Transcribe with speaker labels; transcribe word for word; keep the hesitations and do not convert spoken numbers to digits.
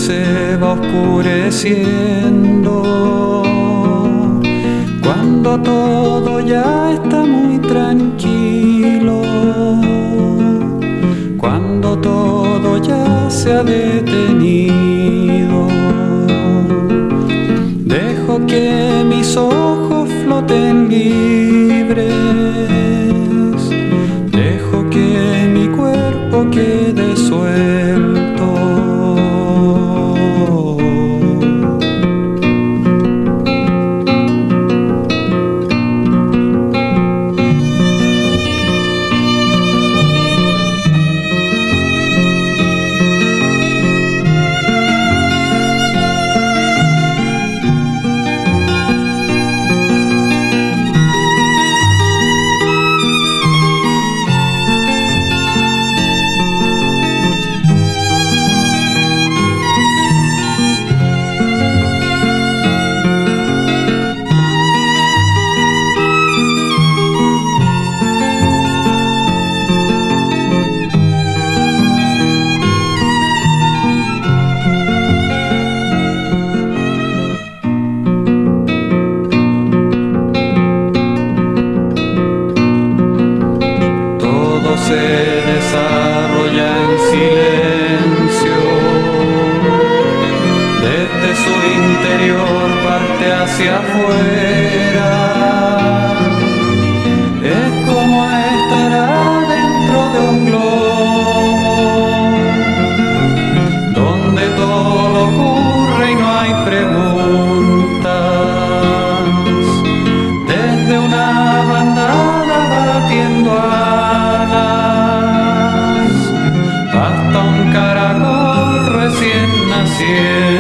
Speaker 1: se va oscureciendo, cuando todo ya está muy tranquilo, cuando todo ya se ha detenido, dejo que mis ojos floten libres, dejo que mi cuerpo quede suelto. Se desarrolla en silencio, desde su interior parte hacia afuera. Es como estar adentro de un globo, donde todo ocurre y no hay preguntas, desde una bandada batiendo a hasta un caracol recién nacido.